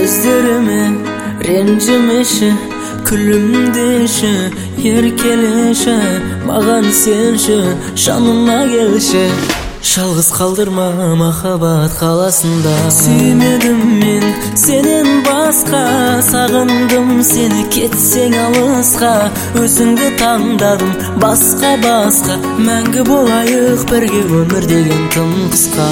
Сөздеріме ренжімеші, күлімдеші, еркелеші, маған сенші, жаныма келші. Жалғыз қалдырма махаббат қаласында. Сүймедім мен сенен басқа, сағындым сені кетсең алысқа. Өзіңді таңдадым басқа, мәңгі болайық бірге, өмір деген тым қысқа.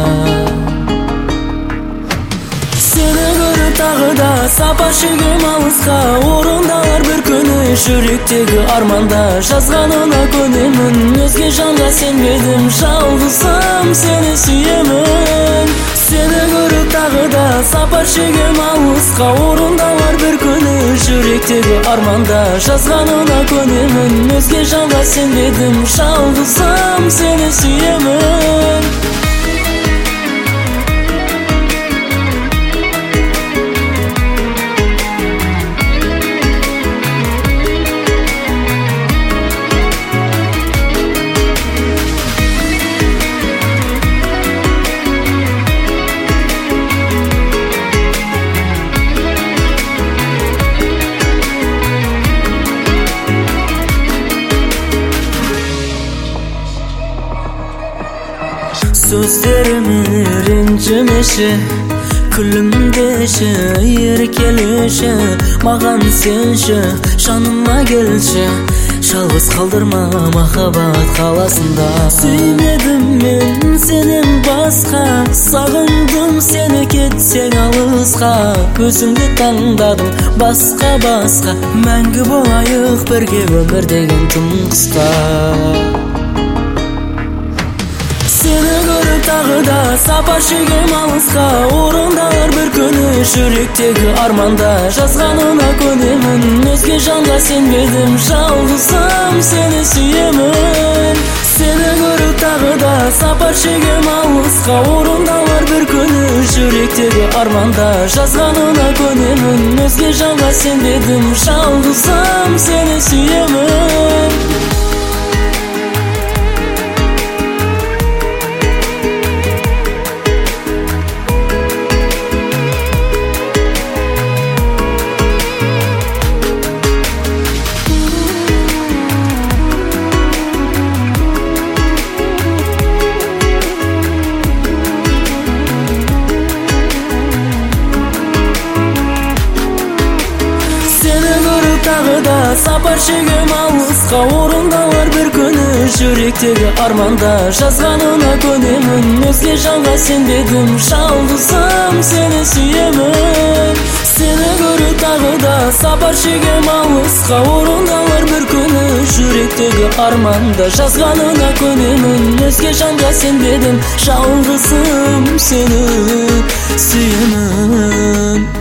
Сені көріп тағы да сапар шегем алысқа, орындалар бір күні жүректегі арманда. Жазғанына көнемін, өзге жанға сенбедім, жалғызым сені сүйемін. Сені көріп тағы да сапар шегем алысқа, орындалар бір күні жүректегі арманда. Жазғанына көнемін, өзге жанға сенбедім, жалғызым сені сүйемін. Сөздеріме ренжімеші, күлімдеші, еркелеші, маған сенші, жаныма келші. Жалғыз қалдырма махаббат қаласында. Сүймедім мен сенен басқа, сағындым сені кетсең алысқа. Өзіңді таңдадым басқа, мәңгі болайық бірге, өмір деген тым қысқа. Сені көріп тағы да сапар шегем алысқа, орындалар бір күні жүректегі арманда. Жазғанына көнемін, өзге жанға сенбедім, жалғызым сені сүйемін. Сені көріп тағы да сапар шегем алысқа, орындалар бір күні жүректегі арманда. Жазғанына көнемін, өзге жанға сенбедім, жалғызым сені сүйемін. Тағы да сапар шегем алысқа, орындалар бір күні жүректегі арманда. Жазғанына көнемін, өзге жанға сенбедім, жалғызым сені сүйемін. Сені көріп тағы да сапар шегем алысқа, орындалар бір күні жүректегі арманда. Жазғанына көнемін, өзге жанға сенбедім, жалғызым сені сүйемін.